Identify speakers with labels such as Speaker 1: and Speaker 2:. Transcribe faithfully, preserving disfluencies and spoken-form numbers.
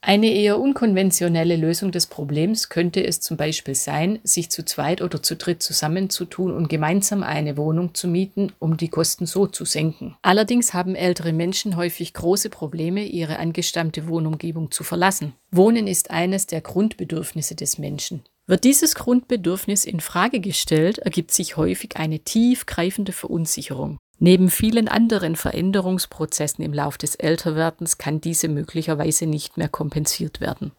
Speaker 1: Eine eher unkonventionelle Lösung des Problems könnte es zum Beispiel sein, sich zu zweit oder zu dritt zusammenzutun und gemeinsam eine Wohnung zu mieten, um die Kosten so zu senken. Allerdings haben ältere Menschen häufig große Probleme, ihre angestammte Wohnumgebung zu verlassen. Wohnen ist eines der Grundbedürfnisse des Menschen. Wird dieses Grundbedürfnis in Frage gestellt, ergibt sich häufig eine tiefgreifende Verunsicherung. Neben vielen anderen Veränderungsprozessen im Lauf des Älterwerdens kann diese möglicherweise nicht mehr kompensiert werden.